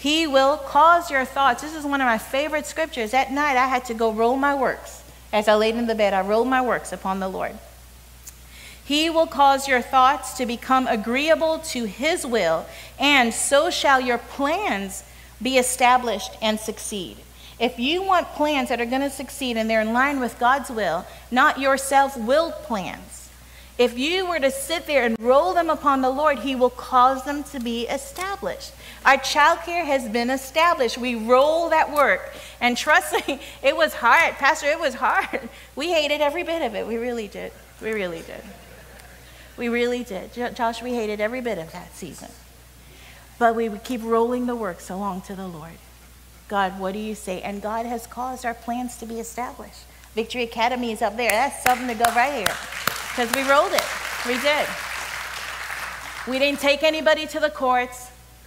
He will cause your thoughts. This is one of my favorite scriptures. At night, I had to go roll my works. As I laid in the bed, I rolled my works upon the Lord. He will cause your thoughts to become agreeable to his will, and so shall your plans be established and succeed. If you want plans that are going to succeed and they're in line with God's will, not your self-willed plans, if you were to sit there and roll them upon the Lord, he will cause them to be established. Our childcare has been established. We roll that work. And trust me, it was hard. Pastor, it was hard. We hated every bit of it. We really did. We really did. We really did. Josh, we hated every bit of that season. But we would keep rolling the works along to the Lord. God, what do you say? And God has caused our plans to be established. Victory Academy is up there. That's something to go right here. Because we rolled it. We did. We didn't take anybody to the courts.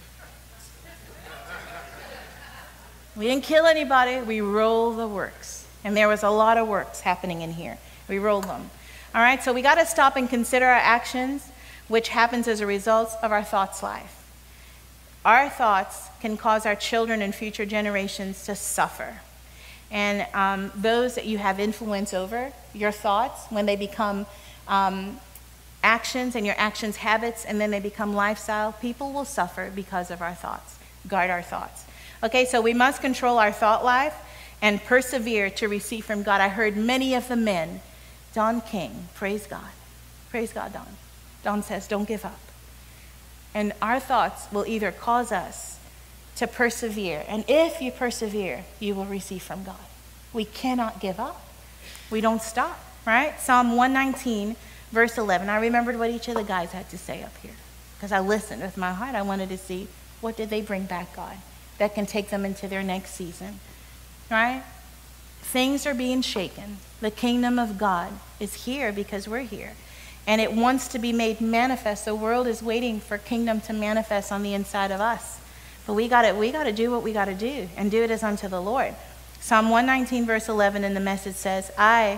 We didn't kill anybody. We rolled the works. And there was a lot of works happening in here. We rolled them. All right, so we got to stop and consider our actions, which happens as a result of our thoughts life. Our thoughts can cause our children and future generations to suffer. And those that you have influence over, your thoughts, when they become actions and your actions habits, and then they become lifestyle, people will suffer because of our thoughts. Guard our thoughts. Okay, so we must control our thought life and persevere to receive from God. I heard many of the men, Don King, praise God. Praise God, Don. Don says, don't give up. And our thoughts will either cause us to persevere. And if you persevere, you will receive from God. We cannot give up. We don't stop, right? Psalm 119, verse 11. I remembered what each of the guys had to say up here. Because I listened with my heart. I wanted to see what did they bring back, God, that can take them into their next season, right? Things are being shaken. The kingdom of God is here because we're here. And it wants to be made manifest. The world is waiting for kingdom to manifest on the inside of us. But we got to do what we got to do and do it as unto the Lord. Psalm 119 verse 11 in the Message says, I've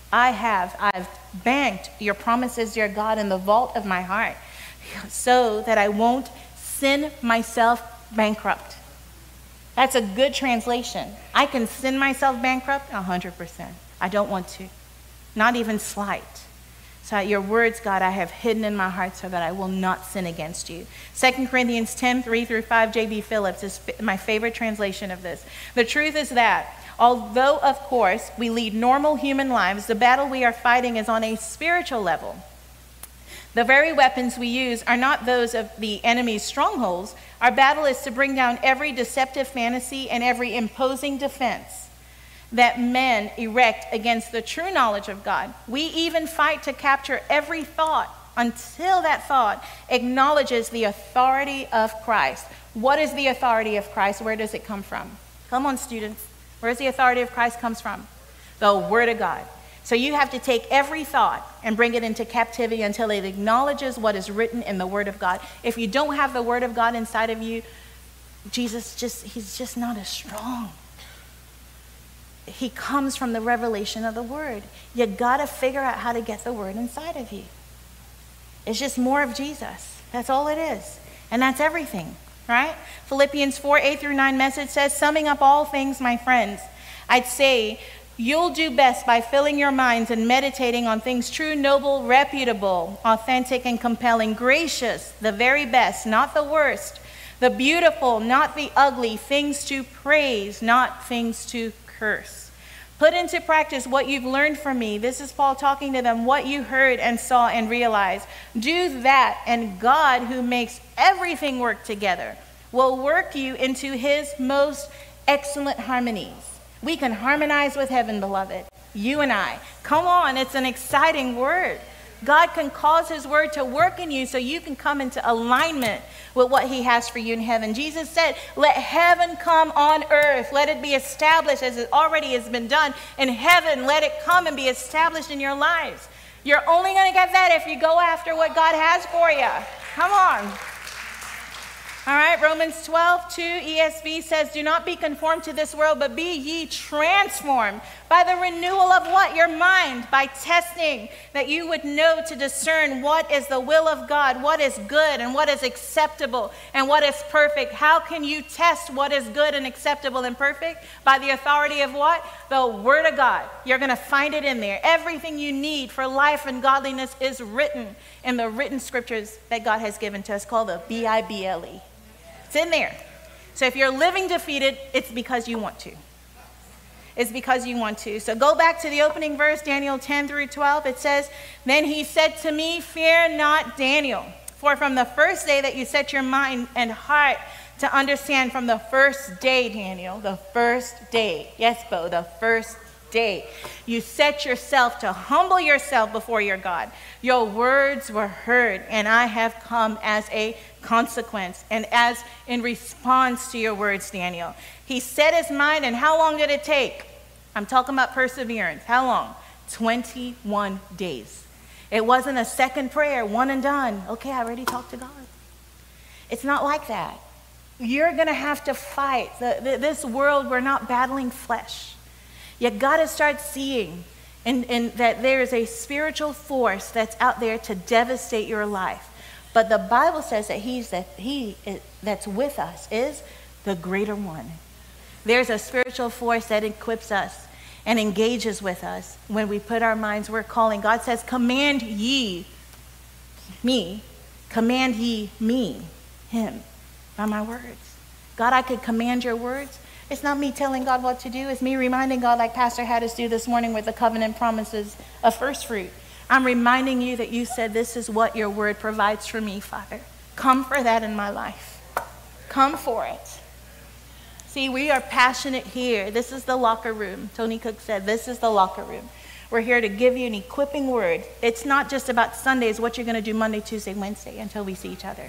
banked your promises, dear God, in the vault of my heart so that I won't sin myself bankrupt. That's a good translation. I can sin myself bankrupt 100%. I don't want to. Not even slight. So your words, God, I have hidden in my heart so that I will not sin against you. 2 Corinthians 10, 3-5, J.B. Phillips is my favorite translation of this. The truth is that, although, of course, we lead normal human lives, the battle we are fighting is on a spiritual level. The very weapons we use are not those of the enemy's strongholds. Our battle is to bring down every deceptive fantasy and every imposing defense that men erect against the true knowledge of God. We even fight to capture every thought until that thought acknowledges the authority of Christ. What is the authority of Christ? Where does it come from? Come on, students. Where does the authority of Christ comes from? The Word of God. So you have to take every thought and bring it into captivity until it acknowledges what is written in the Word of God. If you don't have the Word of God inside of you, he's just not as strong. He comes from the revelation of the Word. You got to figure out how to get the Word inside of you. It's just more of Jesus. That's all it is. And that's everything, right? Philippians 4, 8-9 Message says, summing up all things, my friends, I'd say you'll do best by filling your minds and meditating on things true, noble, reputable, authentic, and compelling, gracious, the very best, not the worst, the beautiful, not the ugly, things to praise, not things to curse. Put into practice what you've learned from me. This is Paul talking to them, what you heard and saw and realized. Do that, and God, who makes everything work together, will work you into his most excellent harmonies. We can harmonize with heaven, beloved. You and I. Come on, it's an exciting word. God can cause his word to work in you so you can come into alignment with what he has for you in heaven. Jesus said, let heaven come on earth. Let it be established as it already has been done in heaven. Let it come and be established in your lives. You're only going to get that if you go after what God has for you. Come on. All right, Romans 12:2 ESV says, do not be conformed to this world, but be ye transformed by the renewal of what? Your mind, by testing, that you would know to discern what is the will of God, what is good and what is acceptable and what is perfect. How can you test what is good and acceptable and perfect? By the authority of what? The Word of God. You're going to find it in there. Everything you need for life and godliness is written in the written scriptures that God has given to us, called the Bible. It's in there. So if you're living defeated, it's because you want to. It's because you want to. So go back to the opening verse, Daniel 10-12. It says, then he said to me, fear not, Daniel, for from the first day that you set your mind and heart to understand, from the first day, Daniel, the first day. Yes, Bo, the first day. You set yourself to humble yourself before your God. Your words were heard, and I have come as a consequence and as in response to your words, Daniel. He set his mind, and how long did it take? I'm talking about perseverance. How long? 21 days. It wasn't a second prayer, one and done. Okay, I already talked to God. It's not like that. You're going to have to fight. This world, we're not battling flesh. Yet God has started seeing and that there is a spiritual force that's out there to devastate your life. But the Bible says that he that's with us is the greater one. There's a spiritual force that equips us and engages with us when we put our minds, we're calling. God says, command ye me, command ye me, him, by my words. God, I could command your words. It's not me telling God what to do. It's me reminding God, like Pastor had us do this morning with the covenant promises of first fruit. I'm reminding you that you said this is what your word provides for me, Father. Come for that in my life. Come for it. See, we are passionate here. This is the locker room. Tony Cook said, this is the locker room. We're here to give you an equipping word. It's not just about Sundays, what you're going to do Monday, Tuesday, Wednesday until we see each other.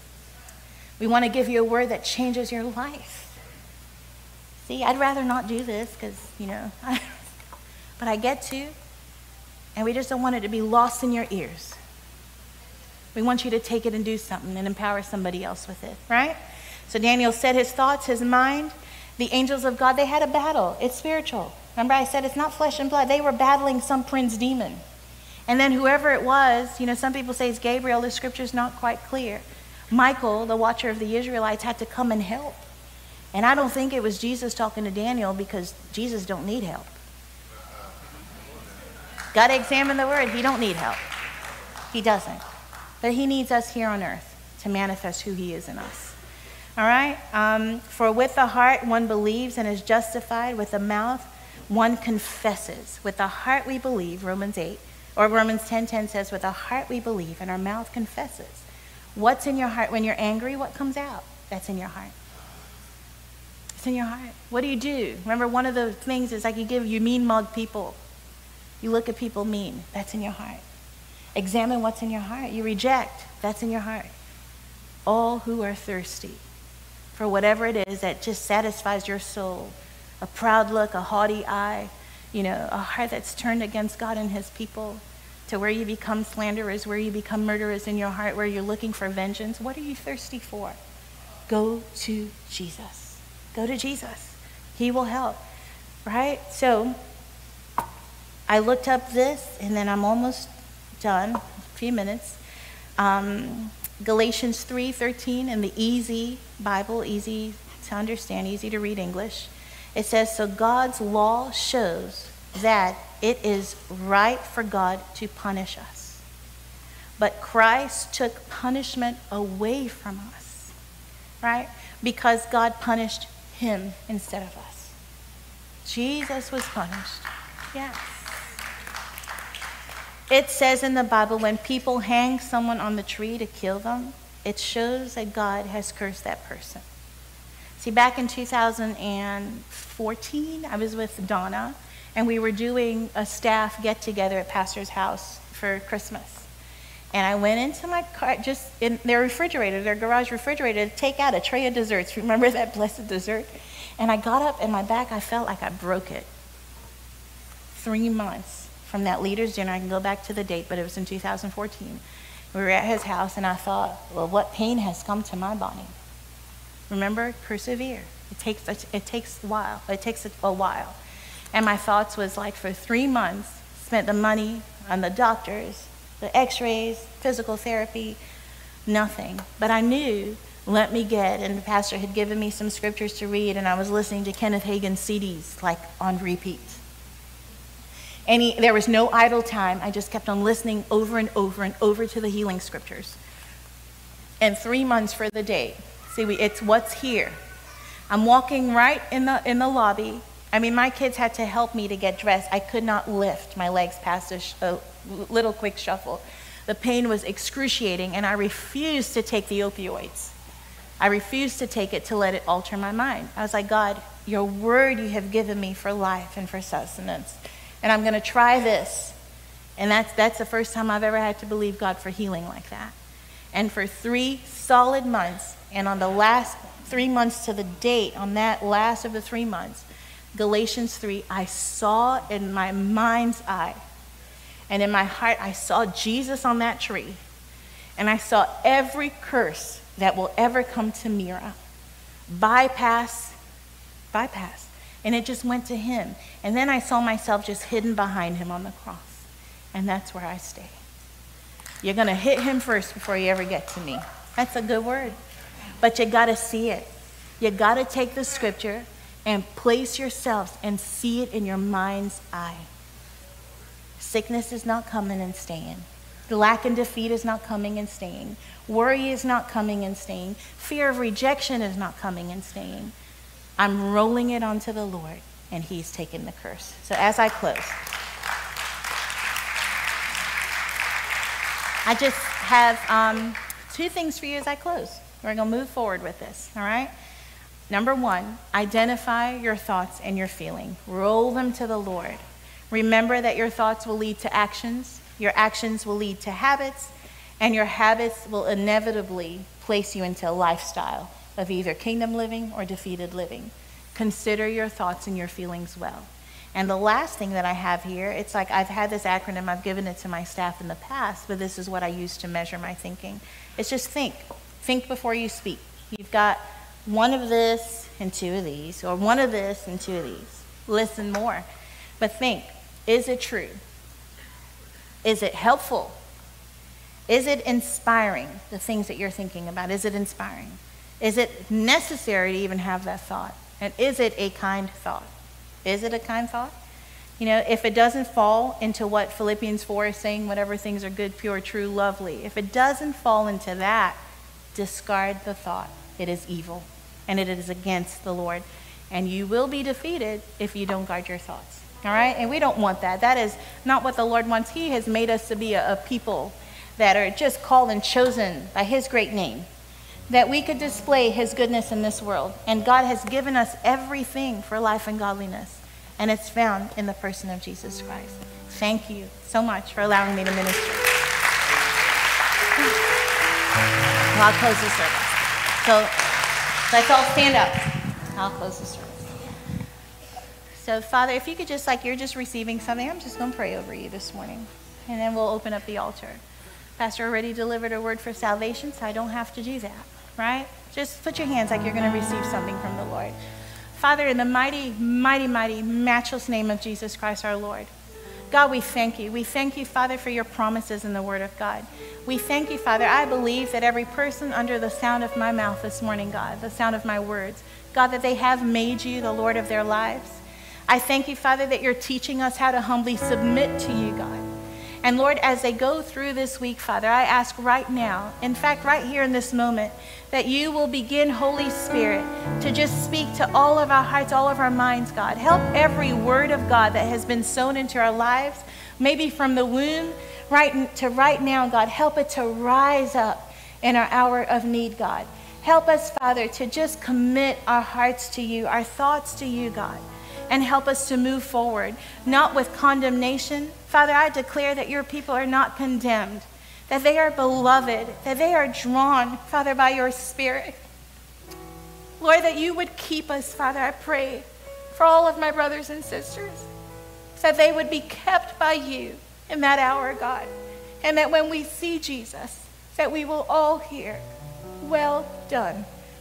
We want to give you a word that changes your life. See, I'd rather not do this because, but I get to. And we just don't want it to be lost in your ears. We want you to take it and do something and empower somebody else with it, right? So Daniel set his thoughts, his mind. The angels of God, they had a battle. It's spiritual. Remember I said it's not flesh and blood. They were battling some prince demon. And then whoever it was, some people say it's Gabriel. The scripture's not quite clear. Michael, the watcher of the Israelites, had to come and help. And I don't think it was Jesus talking to Daniel, because Jesus don't need help. Got to examine the word. He don't need help. He doesn't. But he needs us here on earth to manifest who he is in us. All right? For with the heart one believes and is justified. With the mouth one confesses. With the heart we believe, Romans 8, or Romans 10:10 says, with the heart we believe and our mouth confesses. What's in your heart? When you're angry, what comes out? That's in your heart. It's in your heart. What do? Remember, one of the things is like you mean mug people. You look at people mean. That's in your heart. Examine what's in your heart. You reject. That's in your heart. All who are thirsty for whatever it is that just satisfies your soul. A proud look, a haughty eye, a heart that's turned against God and his people, to where you become slanderers, where you become murderers in your heart, where you're looking for vengeance. What are you thirsty for? Go to Jesus. Go to Jesus. He will help, right? So I looked up this, and then I'm almost done, a few minutes. Galatians 3:13 in the easy Bible, easy to understand, easy to read English. It says, so God's law shows that it is right for God to punish us. But Christ took punishment away from us, right? Because God punished him instead of us. Jesus was punished. Yes. It says in the Bible, when people hang someone on the tree to kill them, it shows that God has cursed that person. See, back in 2014, I was with Donna, and we were doing a staff get-together at Pastor's house for Christmas. And I went into my car, just in their refrigerator, their garage refrigerator, to take out a tray of desserts. Remember that blessed dessert? And I got up, and my back, I felt like I broke it. 3 months from that leader's dinner. I can go back to the date, but it was in 2014. We were at his house, and I thought, well, what pain has come to my body? Remember, persevere. It takes a while. It takes a while. And my thoughts was like, for 3 months, spent the money on the doctors, the x-rays, physical therapy, nothing. But I knew, and the pastor had given me some scriptures to read, and I was listening to Kenneth Hagin's CDs, like on repeat. And there was no idle time. I just kept on listening over and over and over to the healing scriptures. And 3 months for the date. See, it's what's here. I'm walking right in the lobby. I mean, my kids had to help me to get dressed. I could not lift my legs past a little quick shuffle. The pain was excruciating, and I refused to take the opioids. I refused to take it to let it alter my mind. I was like, God, your word you have given me for life and for sustenance. And I'm going to try this. And that's the first time I've ever had to believe God for healing like that. And for 3 solid months, and on the last 3 months to the date, on that last of the 3 months, Galatians 3, I saw in my mind's eye and in my heart, I saw Jesus on that tree. And I saw every curse that will ever come to Mira. Bypass. And it just went to him. And then I saw myself just hidden behind him on the cross. And that's where I stay. You're going to hit him first before you ever get to me. That's a good word. But you got to see it. You got to take the scripture and place yourselves and see it in your mind's eye. Sickness is not coming and staying. Lack and defeat is not coming and staying. Worry is not coming and staying. Fear of rejection is not coming and staying. I'm rolling it onto the Lord, and he's taking the curse. So as I close, I just have 2 things for you as I close. We're going to move forward with this, all right? Number 1, identify your thoughts and your feeling. Roll them to the Lord. Remember that your thoughts will lead to actions. Your actions will lead to habits, and your habits will inevitably place you into a lifestyle of either kingdom living or defeated living. Consider your thoughts and your feelings well. And the last thing that I have here, it's like I've had this acronym, I've given it to my staff in the past, but this is what I use to measure my thinking. It's just think. Think before you speak. You've got 1 of this and 2 of these, or 1 of this and 2 of these. Listen more. But think, is it true? Is it helpful? Is it inspiring, the things that you're thinking about? Is it inspiring? Is it necessary to even have that thought? And is it a kind thought? Is it a kind thought? You know, if it doesn't fall into what Philippians 4 is saying, whatever things are good, pure, true, lovely, if it doesn't fall into that, discard the thought. It is evil, and it is against the Lord. And you will be defeated if you don't guard your thoughts. All right? And we don't want that. That is not what the Lord wants. He has made us to be a people that are just called and chosen by his great name, that we could display his goodness in this world. And God has given us everything for life and godliness, and it's found in the person of Jesus Christ. Thank you so much for allowing me to minister. Well, I'll close the service. So let's all stand up. I'll close the service. So, Father, if you could just, like you're just receiving something, I'm just going to pray over you this morning, and then we'll open up the altar. Pastor already delivered a word for salvation, so I don't have to do that, right? Just put your hands like you're going to receive something from the Lord. Father, in the mighty, mighty, mighty, matchless name of Jesus Christ our Lord, God, we thank you. We thank you, Father, for your promises in the Word of God. We thank you, Father. I believe that every person under the sound of my mouth this morning, God, the sound of my words, God, that they have made you the Lord of their lives. I thank you, Father, that you're teaching us how to humbly submit to you, God. And Lord, as they go through this week, Father, I ask right now, in fact, right here in this moment, that you will begin, Holy Spirit, to just speak to all of our hearts, all of our minds, God. Help every word of God that has been sown into our lives, maybe from the womb right to right now, God. Help it to rise up in our hour of need, God. Help us, Father, to just commit our hearts to you, our thoughts to you, God. And help us to move forward, not with condemnation. Father, I declare that your people are not condemned, that they are beloved, that they are drawn, Father, by your Spirit. Lord, that you would keep us, Father, I pray for all of my brothers and sisters, that they would be kept by you in that hour, God. And that when we see Jesus, that we will all hear, well done,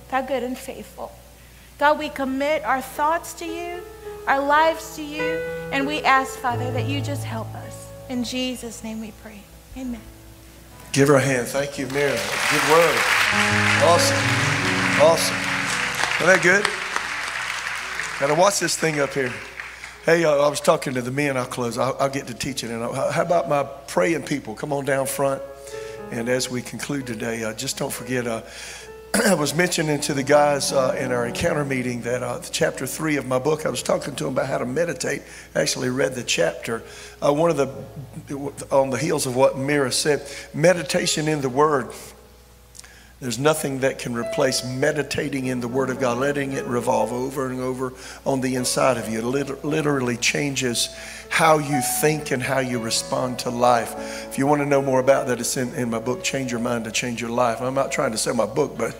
thou good and faithful. God, we commit our thoughts to you, our lives to you, and we ask, Father, that you just help us. In Jesus' name we pray. Amen. Give her a hand. Thank you, Mary. Good word. Awesome. Awesome. Isn't that good? Gotta watch this thing up here. Hey, I was talking to the men. I'll close. I'll get to teaching. And how about my praying people? Come on down front. And as we conclude today, just don't forget, I was mentioning to the guys in our encounter meeting that chapter 3 of my book, I was talking to them about how to meditate. I actually read the chapter. On the heels of what Mira said, meditation in the Word. There's nothing that can replace meditating in the Word of God, letting it revolve over and over on the inside of you. It literally changes how you think and how you respond to life. If you want to know more about that, it's in my book, Change Your Mind to Change Your Life. I'm not trying to sell my book, but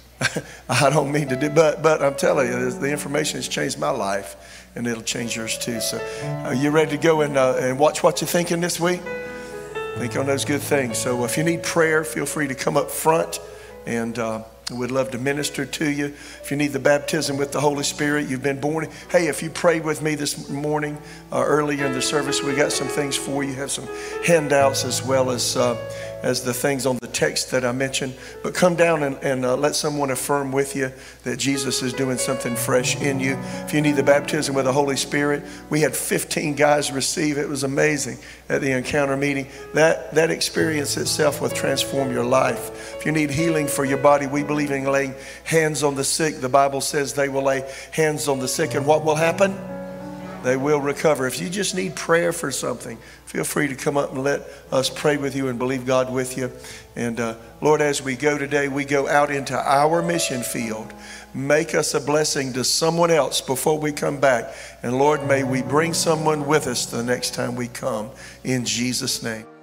I don't mean to do, but I'm telling you, the information has changed my life, and it'll change yours too. So are you ready to go and watch what you're thinking this week? Think on those good things. So if you need prayer, feel free to come up front, and we'd love to minister to you. If you need the baptism with the Holy Spirit, you've been born. Hey, if you prayed with me this morning, earlier in the service, we got some things for you. Have some handouts as well as the things on the text that I mentioned. But come down and let someone affirm with you that Jesus is doing something fresh in you. If you need the baptism with the Holy Spirit, we had 15 guys receive. It was amazing at the encounter meeting. That experience itself will transform your life. If you need healing for your body, we believe in laying hands on the sick. The Bible says they will lay hands on the sick, and what will happen? They will recover. If you just need prayer for something, feel free to come up and let us pray with you and believe God with you. And Lord, as we go today, we go out into our mission field. Make us a blessing to someone else before we come back. And Lord, may we bring someone with us the next time we come. In Jesus' name.